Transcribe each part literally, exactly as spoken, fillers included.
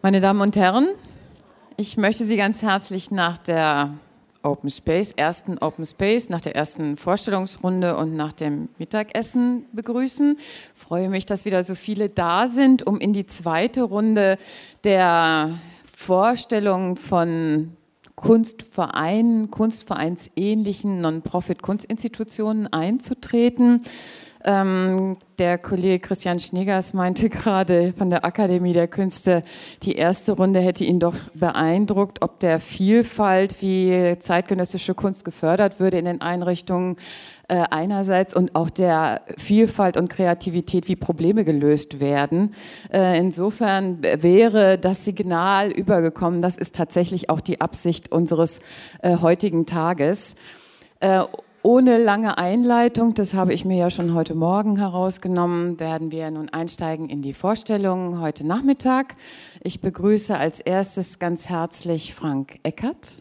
Meine Damen und Herren, ich möchte Sie ganz herzlich nach der Open Space, ersten Open Space, nach der ersten Vorstellungsrunde und nach dem Mittagessen begrüßen. Ich freue mich, dass wieder so viele da sind, um in die zweite Runde der Vorstellung von Kunstvereinen, Kunstvereinsähnlichen Non-Profit-Kunstinstitutionen einzutreten. Ähm, der Kollege Christian Schnegers meinte gerade von der Akademie der Künste, die erste Runde hätte ihn doch beeindruckt, ob der Vielfalt, wie zeitgenössische Kunst gefördert würde in den Einrichtungen äh, einerseits und auch der Vielfalt und Kreativität, wie Probleme gelöst werden. Äh, insofern wäre das Signal übergekommen, das ist tatsächlich auch die Absicht unseres äh, heutigen Tages. Äh, Ohne lange Einleitung, das habe ich mir ja schon heute Morgen herausgenommen, werden wir nun einsteigen in die Vorstellung heute Nachmittag. Ich begrüße als erstes ganz herzlich Frank Eckert.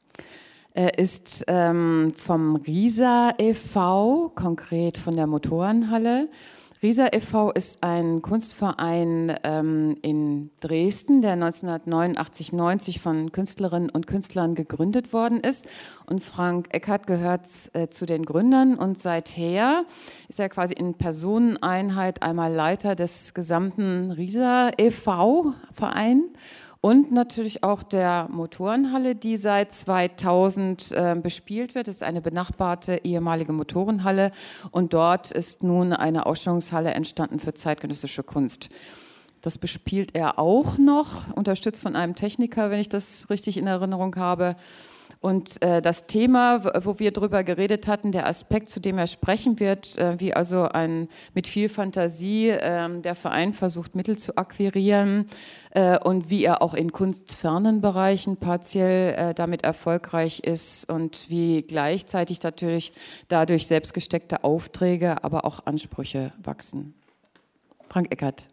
Er ist ähm, vom RISA e V, konkret von der Motorenhalle. RISA e V ist ein Kunstverein ähm, in Dresden, der neunzehnhundertneunundachtzig neunzig von Künstlerinnen und Künstlern gegründet worden ist. Und Frank Eckert gehört äh, zu den Gründern und seither ist er quasi in Personeneinheit einmal Leiter des gesamten RISA e V-Verein und natürlich auch der Motorenhalle, die seit zweitausend äh, bespielt wird. Das ist eine benachbarte ehemalige Motorenhalle und dort ist nun eine Ausstellungshalle entstanden für zeitgenössische Kunst. Das bespielt er auch noch, unterstützt von einem Techniker, wenn ich das richtig in Erinnerung habe. Und äh, das Thema, wo wir drüber geredet hatten, der Aspekt, zu dem er sprechen wird, äh, wie also ein, mit viel Fantasie äh, der Verein versucht, Mittel zu akquirieren äh, und wie er auch in kunstfernen Bereichen partiell äh, damit erfolgreich ist und wie gleichzeitig natürlich dadurch selbstgesteckte Aufträge, aber auch Ansprüche wachsen. Frank Eckert.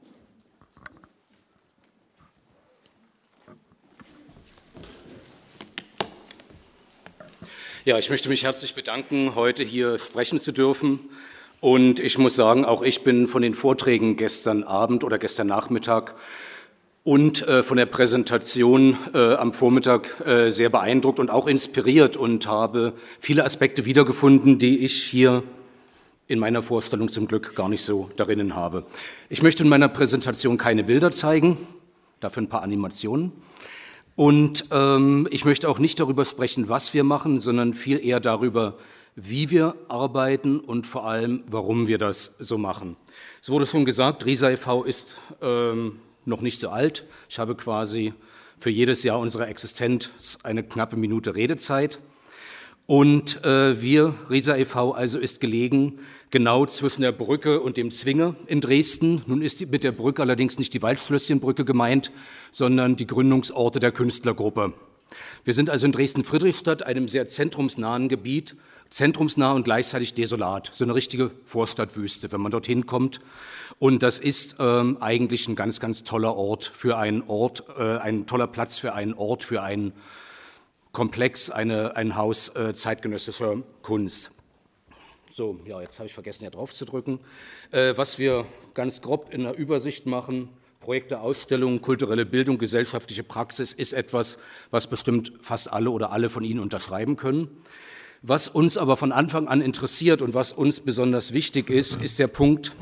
Ja, ich möchte mich herzlich bedanken, heute hier sprechen zu dürfen. Und ich muss sagen, auch ich bin von den Vorträgen gestern Abend oder gestern Nachmittag und äh, von der Präsentation äh, am Vormittag äh, sehr beeindruckt und auch inspiriert und habe viele Aspekte wiedergefunden, die ich hier in meiner Vorstellung zum Glück gar nicht so darin habe. Ich möchte in meiner Präsentation keine Bilder zeigen, dafür ein paar Animationen. Und ähm, ich möchte auch nicht darüber sprechen, was wir machen, sondern viel eher darüber, wie wir arbeiten und vor allem, warum wir das so machen. Es wurde schon gesagt, RISA e V ist ähm, noch nicht so alt. Ich habe quasi für jedes Jahr unserer Existenz eine knappe Minute Redezeit. Und äh, wir, RISA e V, also ist gelegen genau zwischen der Brücke und dem Zwinger in Dresden. Nun ist die, mit der Brücke allerdings nicht die Waldschlösschenbrücke gemeint, sondern die Gründungsorte der Künstlergruppe. Wir sind also in Dresden-Friedrichstadt, einem sehr zentrumsnahen Gebiet, zentrumsnah und gleichzeitig desolat, so eine richtige Vorstadtwüste, wenn man dorthin kommt. Und das ist ähm, eigentlich ein ganz, ganz toller Ort für einen Ort, äh, ein toller Platz für einen Ort, für einen Komplex, eine, ein Haus äh, zeitgenössischer Kunst. So, ja, jetzt habe ich vergessen, hier drauf zu drücken. Äh, was wir ganz grob in der Übersicht machen, Projekte, Ausstellungen, kulturelle Bildung, gesellschaftliche Praxis, ist etwas, was bestimmt fast alle oder alle von Ihnen unterschreiben können. Was uns aber von Anfang an interessiert und was uns besonders wichtig ist, ist der Punkt,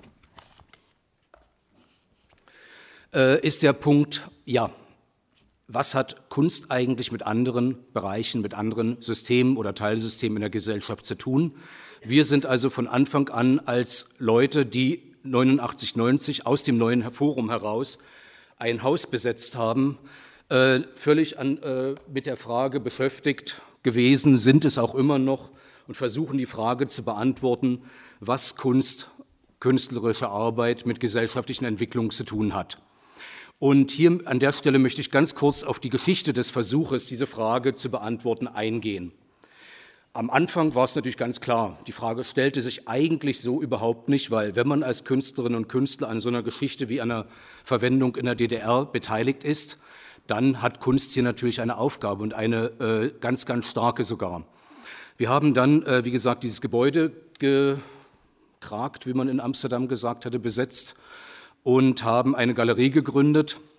äh, ist der Punkt, ja, was hat Kunst eigentlich mit anderen Bereichen, mit anderen Systemen oder Teilsystemen in der Gesellschaft zu tun? Wir sind also von Anfang an als Leute, die neunundachtzig neunzig aus dem neuen Forum heraus ein Haus besetzt haben, äh, völlig an, äh, mit der Frage beschäftigt gewesen, sind es auch immer noch und versuchen die Frage zu beantworten, was Kunst, künstlerische Arbeit mit gesellschaftlichen Entwicklungen zu tun hat. Und hier an der Stelle möchte ich ganz kurz auf die Geschichte des Versuches, diese Frage zu beantworten, eingehen. Am Anfang war es natürlich ganz klar, die Frage stellte sich eigentlich so überhaupt nicht, weil wenn man als Künstlerin und Künstler an so einer Geschichte wie einer Verwendung in der D D R beteiligt ist, dann hat Kunst hier natürlich eine Aufgabe und eine äh, ganz, ganz starke sogar. Wir haben dann, äh, wie gesagt, dieses Gebäude gekragt, wie man in Amsterdam gesagt hatte, besetzt und haben eine Galerie gegründet,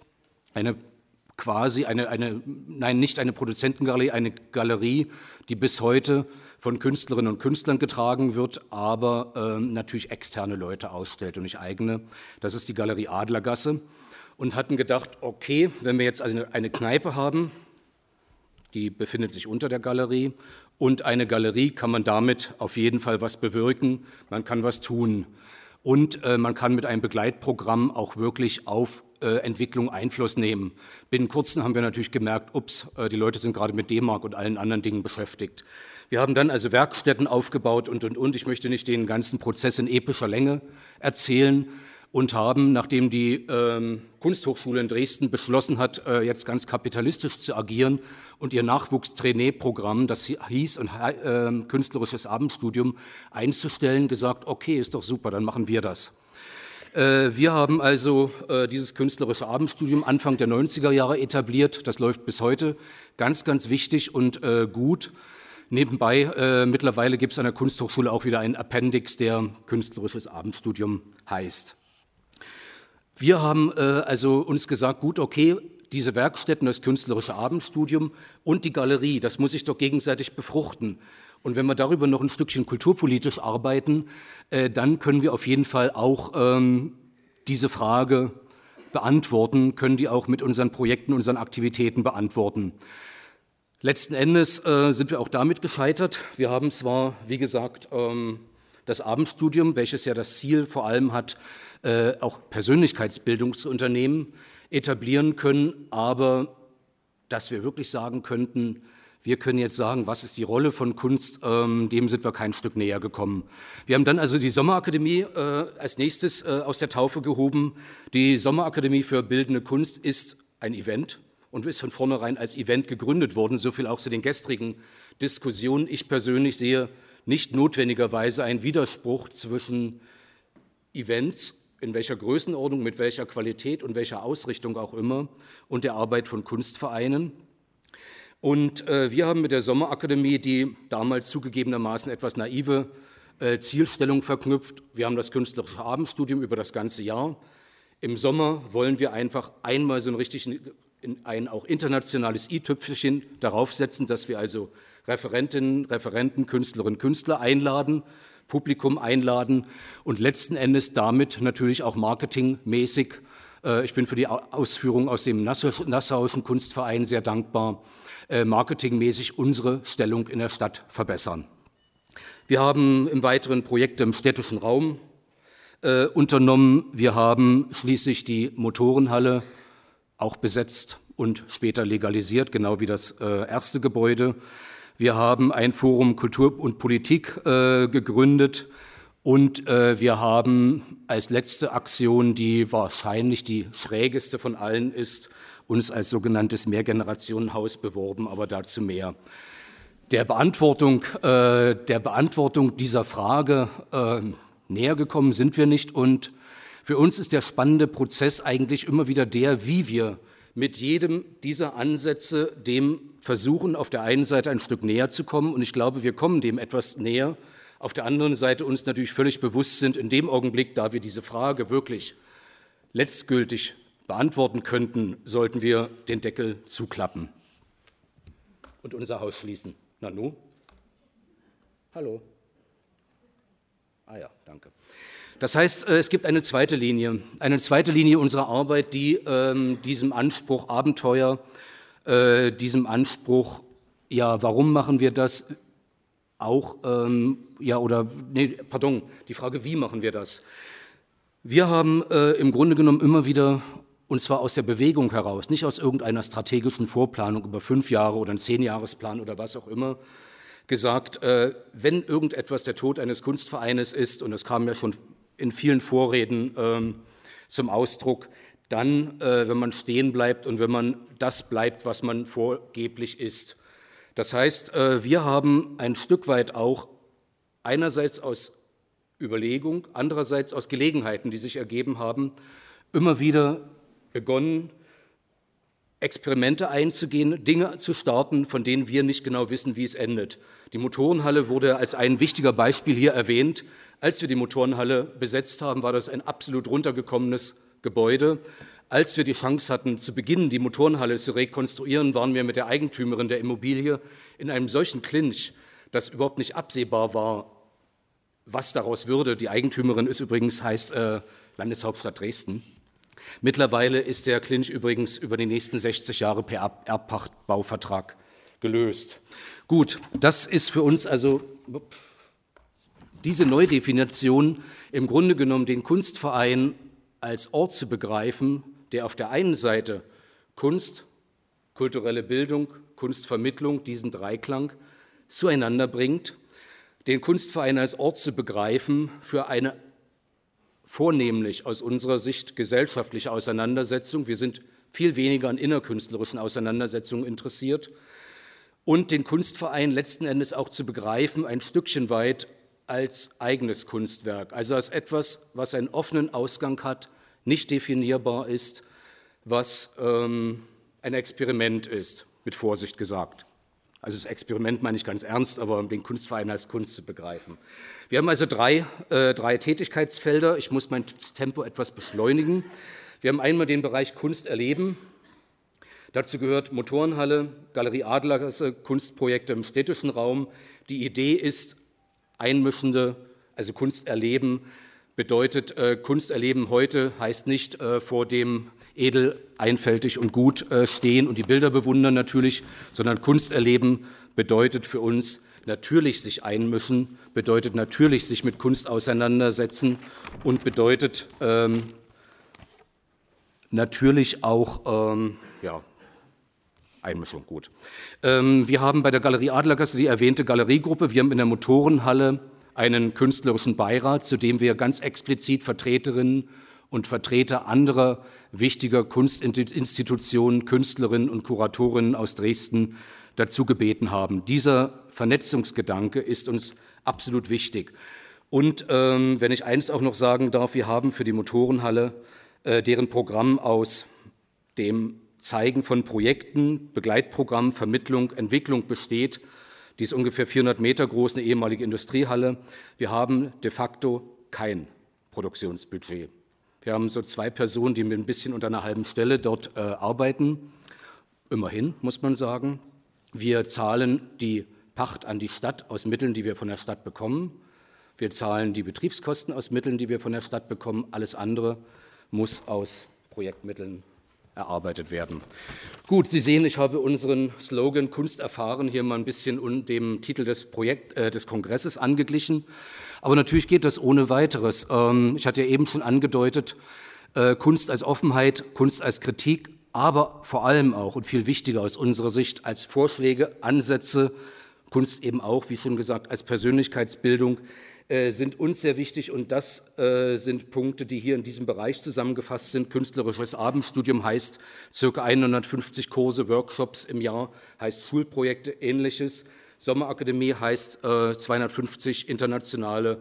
eine quasi, eine, eine, nein, nicht eine Produzentengalerie, eine Galerie, die bis heute von Künstlerinnen und Künstlern getragen wird, aber äh, natürlich externe Leute ausstellt und nicht eigene. Das ist die Galerie Adlergasse. Und hatten gedacht, okay, wenn wir jetzt also eine Kneipe haben, die befindet sich unter der Galerie, und eine Galerie, kann man damit auf jeden Fall was bewirken, man kann was tun. Und äh, man kann mit einem Begleitprogramm auch wirklich auf äh, Entwicklung Einfluss nehmen. Binnen kurzem haben wir natürlich gemerkt, ups, äh, die Leute sind gerade mit D-Mark und allen anderen Dingen beschäftigt. Wir haben dann also Werkstätten aufgebaut und, und, und. Ich möchte nicht den ganzen Prozess in epischer Länge erzählen, und haben, nachdem die ähm, Kunsthochschule in Dresden beschlossen hat, äh, jetzt ganz kapitalistisch zu agieren und ihr Nachwuchs-Trainee-Programm, das hieß und äh, künstlerisches Abendstudium, einzustellen, gesagt, okay, ist doch super, dann machen wir das. Äh, wir haben also äh, dieses künstlerische Abendstudium Anfang der neunziger Jahre etabliert, das läuft bis heute, ganz, ganz wichtig und äh, gut. Nebenbei, äh, mittlerweile gibt es an der Kunsthochschule auch wieder einen Appendix, der künstlerisches Abendstudium heißt. Wir haben äh, also uns gesagt, gut, okay, diese Werkstätten, das künstlerische Abendstudium und die Galerie, das muss sich doch gegenseitig befruchten. Und wenn wir darüber noch ein Stückchen kulturpolitisch arbeiten, äh, dann können wir auf jeden Fall auch ähm, diese Frage beantworten, können die auch mit unseren Projekten, unseren Aktivitäten beantworten. Letzten Endes äh, sind wir auch damit gescheitert. Wir haben zwar, wie gesagt, ähm, das Abendstudium, welches ja das Ziel vor allem hat, äh, auch Persönlichkeitsbildung zu unternehmen, etablieren können, aber dass wir wirklich sagen könnten, wir können jetzt sagen, was ist die Rolle von Kunst, ähm, dem sind wir kein Stück näher gekommen. Wir haben dann also die Sommerakademie äh, als nächstes äh, aus der Taufe gehoben. Die Sommerakademie für Bildende Kunst ist ein Event und ist von vornherein als Event gegründet worden, so viel auch zu den gestrigen Diskussionen. Ich persönlich sehe nicht notwendigerweise einen Widerspruch zwischen Events, in welcher Größenordnung, mit welcher Qualität und welcher Ausrichtung auch immer, und der Arbeit von Kunstvereinen. Und äh, wir haben mit der Sommerakademie die damals zugegebenermaßen etwas naive äh, Zielstellung verknüpft. Wir haben das künstlerische Abendstudium über das ganze Jahr. Im Sommer wollen wir einfach einmal so ein richtig ein auch internationales i-Tüpfelchen darauf setzen, dass wir also Referentinnen, Referenten, Künstlerinnen, Künstler einladen, Publikum einladen und letzten Endes damit natürlich auch marketingmäßig, äh, ich bin für die Ausführung aus dem Nassauischen Kunstverein sehr dankbar, äh, marketingmäßig unsere Stellung in der Stadt verbessern. Wir haben im Weiteren Projekte im städtischen Raum äh, unternommen. Wir haben schließlich die Motorenhalle auch besetzt und später legalisiert, genau wie das äh, erste Gebäude. Wir haben ein Forum Kultur und Politik äh, gegründet und äh, wir haben als letzte Aktion, die wahrscheinlich die schrägeste von allen ist, uns als sogenanntes Mehrgenerationenhaus beworben, aber dazu mehr. Der Beantwortung, äh, der Beantwortung dieser Frage äh, näher gekommen sind wir nicht, und für uns ist der spannende Prozess eigentlich immer wieder der, wie wir mit jedem dieser Ansätze dem versuchen, auf der einen Seite ein Stück näher zu kommen, und ich glaube, wir kommen dem etwas näher, auf der anderen Seite uns natürlich völlig bewusst sind, in dem Augenblick, da wir diese Frage wirklich letztgültig beantworten könnten, sollten wir den Deckel zuklappen und unser Haus schließen. Nanu? Hallo? Ah ja, danke. Das heißt, es gibt eine zweite Linie, eine zweite Linie unserer Arbeit, die ähm, diesem Anspruch Abenteuer, äh, diesem Anspruch, ja, warum machen wir das, auch, ähm, ja, oder, nee, pardon, die Frage, wie machen wir das? Wir haben äh, im Grunde genommen immer wieder, und zwar aus der Bewegung heraus, nicht aus irgendeiner strategischen Vorplanung über fünf Jahre oder einen Zehnjahresplan oder was auch immer, gesagt, äh, wenn irgendetwas der Tod eines Kunstvereines ist, und das kam ja schon in vielen Vorreden ähm, zum Ausdruck, dann, äh, wenn man stehen bleibt und wenn man das bleibt, was man vorgeblich ist. Das heißt, äh, wir haben ein Stück weit auch einerseits aus Überlegung, andererseits aus Gelegenheiten, die sich ergeben haben, immer wieder begonnen, Experimente einzugehen, Dinge zu starten, von denen wir nicht genau wissen, wie es endet. Die Motorenhalle wurde als ein wichtiger Beispiel hier erwähnt. Als wir die Motorenhalle besetzt haben, war das ein absolut runtergekommenes Gebäude. Als wir die Chance hatten, zu Beginn die Motorenhalle zu rekonstruieren, waren wir mit der Eigentümerin der Immobilie in einem solchen Clinch, dass überhaupt nicht absehbar war, was daraus würde. Die Eigentümerin ist übrigens, heißt äh, Landeshauptstadt Dresden. Mittlerweile ist der Clinch übrigens über die nächsten sechzig Jahre per Erbpachtbauvertrag gelöst. Gut, das ist für uns also diese Neudefinition, im Grunde genommen den Kunstverein als Ort zu begreifen, der auf der einen Seite Kunst, kulturelle Bildung, Kunstvermittlung, diesen Dreiklang zueinander bringt, den Kunstverein als Ort zu begreifen für eine vornehmlich aus unserer Sicht gesellschaftliche Auseinandersetzung. Wir sind viel weniger an innerkünstlerischen Auseinandersetzungen interessiert. Und den Kunstverein letzten Endes auch zu begreifen, ein Stückchen weit als eigenes Kunstwerk, also als etwas, was einen offenen Ausgang hat, nicht definierbar ist, was ähm, ein Experiment ist, mit Vorsicht gesagt. Also das Experiment meine ich ganz ernst, aber den Kunstverein als Kunst zu begreifen. Wir haben also drei, äh, drei Tätigkeitsfelder. Ich muss mein Tempo etwas beschleunigen. Wir haben einmal den Bereich Kunst erleben. Dazu gehört Motorenhalle, Galerie Adlergasse, Kunstprojekte im städtischen Raum. Die Idee ist einmischende, also Kunst erleben, bedeutet, äh, Kunst erleben heute heißt nicht äh, vor dem edel, einfältig und gut äh, stehen und die Bilder bewundern natürlich, sondern Kunst erleben bedeutet für uns natürlich sich einmischen, bedeutet natürlich sich mit Kunst auseinandersetzen und bedeutet ähm, natürlich auch, ähm, ja, Einmischung, gut. Ähm, wir haben bei der Galerie Adlergasse die erwähnte Galeriegruppe, wir haben in der Motorenhalle einen künstlerischen Beirat, zu dem wir ganz explizit Vertreterinnen und Vertreter anderer wichtiger Kunstinstitutionen, Künstlerinnen und Kuratorinnen aus Dresden dazu gebeten haben. Dieser Vernetzungsgedanke ist uns absolut wichtig. Und ähm, wenn ich eins auch noch sagen darf, wir haben für die Motorenhalle, äh, deren Programm aus dem Zeigen von Projekten, Begleitprogramm, Vermittlung, Entwicklung besteht. Die ist ungefähr vierhundert Meter groß, eine ehemalige Industriehalle. Wir haben de facto kein Produktionsbudget. Wir haben so zwei Personen, die mit ein bisschen unter einer halben Stelle dort äh, arbeiten. Immerhin, muss man sagen. Wir zahlen die Pacht an die Stadt aus Mitteln, die wir von der Stadt bekommen. Wir zahlen die Betriebskosten aus Mitteln, die wir von der Stadt bekommen. Alles andere muss aus Projektmitteln erarbeitet werden. Gut, Sie sehen, ich habe unseren Slogan Kunst erfahren hier mal ein bisschen unter dem Titel des, Projekt, äh, des Kongresses angeglichen. Aber natürlich geht das ohne Weiteres. Ähm, ich hatte ja eben schon angedeutet, äh, Kunst als Offenheit, Kunst als Kritik, aber vor allem auch und viel wichtiger aus unserer Sicht als Vorschläge, Ansätze, Kunst eben auch, wie schon gesagt, als Persönlichkeitsbildung, äh, sind uns sehr wichtig und das äh, sind Punkte, die hier in diesem Bereich zusammengefasst sind. Künstlerisches Abendstudium heißt ca. hundertfünfzig Kurse, Workshops im Jahr, heißt Schulprojekte, Ähnliches. Sommerakademie heißt äh, zweihundertfünfzig internationale,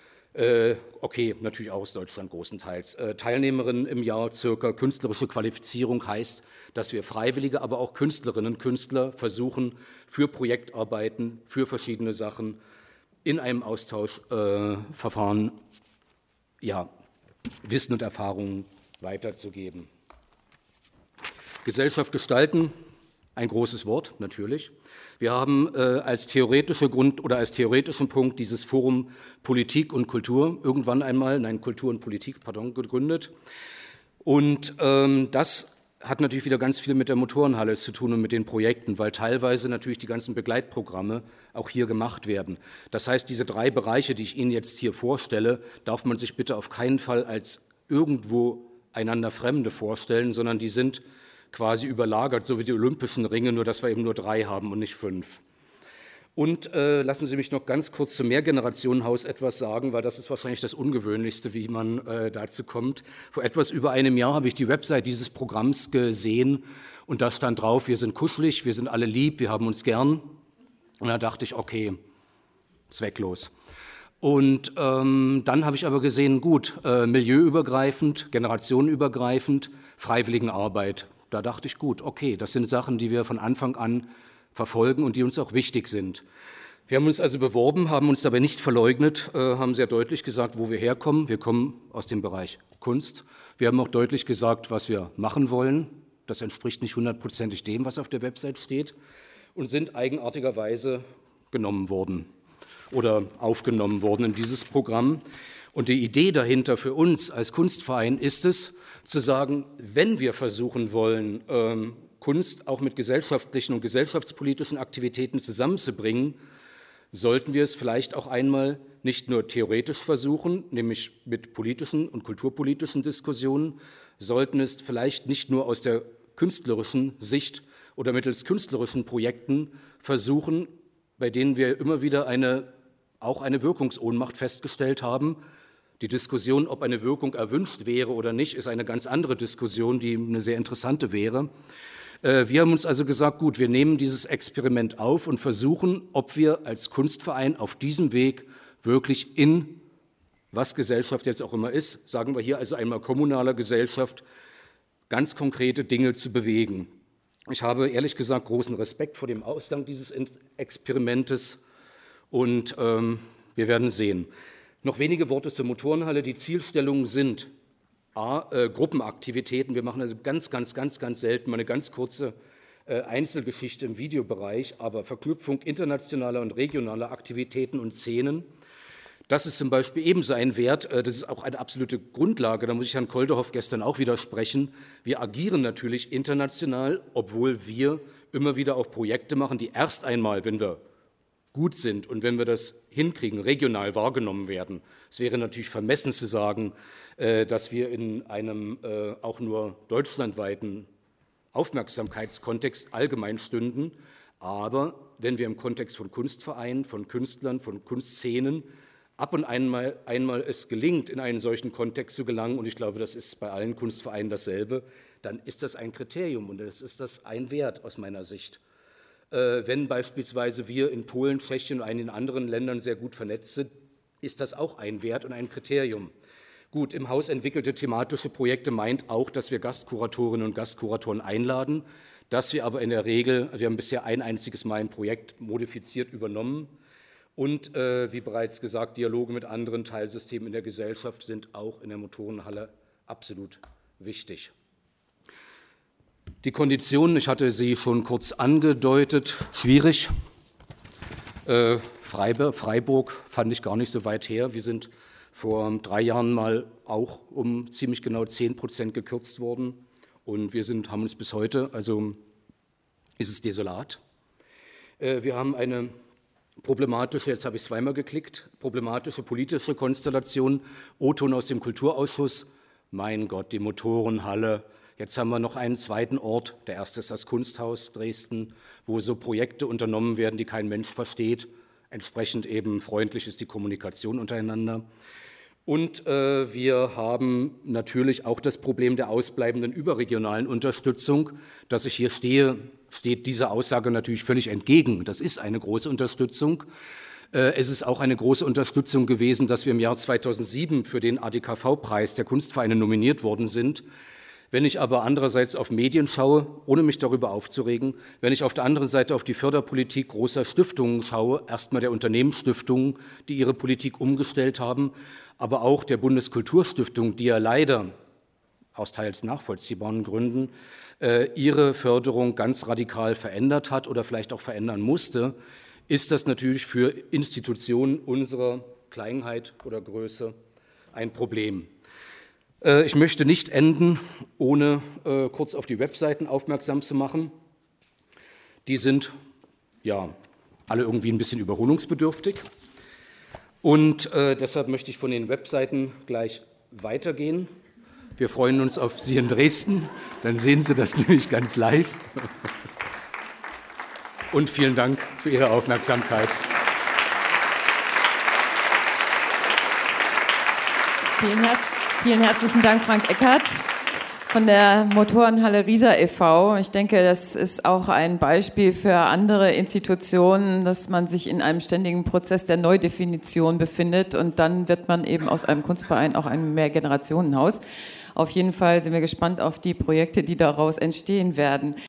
äh, okay, natürlich auch aus Deutschland großenteils, äh, Teilnehmerinnen im Jahr circa. Künstlerische Qualifizierung heißt, dass wir Freiwillige, aber auch Künstlerinnen und Künstler versuchen, für Projektarbeiten, für verschiedene Sachen in einem Austauschverfahren äh, ja, Wissen und Erfahrungen weiterzugeben. Gesellschaft gestalten, ein großes Wort, natürlich. Wir haben äh, als theoretische Grund oder als theoretischen Punkt dieses Forum Politik und Kultur irgendwann einmal, nein, Kultur und Politik, pardon, gegründet. Und ähm, das hat natürlich wieder ganz viel mit der Motorenhalle zu tun und mit den Projekten, weil teilweise natürlich die ganzen Begleitprogramme auch hier gemacht werden. Das heißt, diese drei Bereiche, die ich Ihnen jetzt hier vorstelle, darf man sich bitte auf keinen Fall als irgendwo einander Fremde vorstellen, sondern die sind quasi überlagert, so wie die Olympischen Ringe, nur dass wir eben nur drei haben und nicht fünf. Und äh, lassen Sie mich noch ganz kurz zum Mehrgenerationenhaus etwas sagen, weil das ist wahrscheinlich das Ungewöhnlichste, wie man äh, dazu kommt. Vor etwas über einem Jahr habe ich die Website dieses Programms gesehen und da stand drauf, wir sind kuschelig, wir sind alle lieb, wir haben uns gern. Und da dachte ich, okay, zwecklos. Und ähm, dann habe ich aber gesehen, gut, äh, milieuübergreifend, generationenübergreifend, Freiwilligenarbeit. Da dachte ich, gut, okay, das sind Sachen, die wir von Anfang an verfolgen und die uns auch wichtig sind. Wir haben uns also beworben, haben uns dabei nicht verleugnet, äh, haben sehr deutlich gesagt, wo wir herkommen. Wir kommen aus dem Bereich Kunst. Wir haben auch deutlich gesagt, was wir machen wollen. Das entspricht nicht hundertprozentig dem, was auf der Website steht, und sind eigenartigerweise genommen worden oder aufgenommen worden in dieses Programm. Und die Idee dahinter für uns als Kunstverein ist es, zu sagen, wenn wir versuchen wollen, ähm, Kunst auch mit gesellschaftlichen und gesellschaftspolitischen Aktivitäten zusammenzubringen, sollten wir es vielleicht auch einmal nicht nur theoretisch versuchen, nämlich mit politischen und kulturpolitischen Diskussionen, sollten es vielleicht nicht nur aus der künstlerischen Sicht oder mittels künstlerischen Projekten versuchen, bei denen wir immer wieder eine, auch eine Wirkungsohnmacht festgestellt haben. Die Diskussion, ob eine Wirkung erwünscht wäre oder nicht, ist eine ganz andere Diskussion, die eine sehr interessante wäre. Wir haben uns also gesagt, gut, wir nehmen dieses Experiment auf und versuchen, ob wir als Kunstverein auf diesem Weg wirklich in, was Gesellschaft jetzt auch immer ist, sagen wir hier also einmal kommunaler Gesellschaft, ganz konkrete Dinge zu bewegen. Ich habe ehrlich gesagt großen Respekt vor dem Ausgang dieses Experimentes und ähm, wir werden sehen. Noch wenige Worte zur Motorenhalle. Die Zielstellungen sind A, äh, Gruppenaktivitäten. Wir machen also ganz, ganz, ganz, ganz selten mal eine ganz kurze äh, Einzelgeschichte im Videobereich, aber Verknüpfung internationaler und regionaler Aktivitäten und Szenen. Das ist zum Beispiel ebenso ein Wert, äh, das ist auch eine absolute Grundlage, da muss ich Herrn Kolderhoff gestern auch widersprechen. Wir agieren natürlich international, obwohl wir immer wieder auch Projekte machen, die erst einmal, wenn wir gut sind und wenn wir das hinkriegen, regional wahrgenommen werden. Es wäre natürlich vermessen zu sagen, dass wir in einem auch nur deutschlandweiten Aufmerksamkeitskontext allgemein stünden. Aber wenn wir im Kontext von Kunstvereinen, von Künstlern, von Kunstszenen ab und einmal, einmal es gelingt, in einen solchen Kontext zu gelangen, und ich glaube, das ist bei allen Kunstvereinen dasselbe, dann ist das ein Kriterium und das ist das ein Wert aus meiner Sicht. Wenn beispielsweise wir in Polen, Tschechien und einigen anderen Ländern sehr gut vernetzt sind, ist das auch ein Wert und ein Kriterium. Gut, im Haus entwickelte thematische Projekte meint auch, dass wir Gastkuratorinnen und Gastkuratoren einladen, dass wir aber in der Regel, wir haben bisher ein einziges Mal ein Projekt modifiziert übernommen und, äh, wie bereits gesagt, Dialoge mit anderen Teilsystemen in der Gesellschaft sind auch in der Motorenhalle absolut wichtig. Die Konditionen, ich hatte sie schon kurz angedeutet, schwierig. Äh, Freiburg, Freiburg fand ich gar nicht so weit her. Wir sind vor drei Jahren mal auch um ziemlich genau zehn Prozent gekürzt worden und wir sind, haben uns bis heute, also ist es desolat. Äh, wir haben eine problematische, jetzt habe ich zweimal geklickt, problematische politische Konstellation, O-Ton aus dem Kulturausschuss, mein Gott, die Motorenhalle. Jetzt haben wir noch einen zweiten Ort, der erste ist das Kunsthaus Dresden, wo so Projekte unternommen werden, die kein Mensch versteht. Entsprechend eben freundlich ist die Kommunikation untereinander. Und äh, wir haben natürlich auch das Problem der ausbleibenden überregionalen Unterstützung. Dass ich hier stehe, steht dieser Aussage natürlich völlig entgegen. Das ist eine große Unterstützung. Äh, es ist auch eine große Unterstützung gewesen, dass wir im Jahr zweitausendsieben für den A D K V-Preis der Kunstvereine nominiert worden sind. Wenn ich aber andererseits auf Medien schaue, ohne mich darüber aufzuregen, wenn ich auf der anderen Seite auf die Förderpolitik großer Stiftungen schaue, erstmal der Unternehmensstiftungen, die ihre Politik umgestellt haben, aber auch der Bundeskulturstiftung, die ja leider aus teils nachvollziehbaren Gründen äh, ihre Förderung ganz radikal verändert hat oder vielleicht auch verändern musste, ist das natürlich für Institutionen unserer Kleinheit oder Größe ein Problem. Ich möchte nicht enden, ohne äh, kurz auf die Webseiten aufmerksam zu machen. Die sind ja alle irgendwie ein bisschen überholungsbedürftig. Und äh, deshalb möchte ich von den Webseiten gleich weitergehen. Wir freuen uns auf Sie in Dresden, dann sehen Sie das nämlich ganz live. Und vielen Dank für Ihre Aufmerksamkeit. Vielen Herzlichen Vielen herzlichen Dank, Frank Eckert von der Motorenhalle Riesa e V Ich denke, das ist auch ein Beispiel für andere Institutionen, dass man sich in einem ständigen Prozess der Neudefinition befindet und dann wird man eben aus einem Kunstverein auch ein Mehrgenerationenhaus. Auf jeden Fall sind wir gespannt auf die Projekte, die daraus entstehen werden.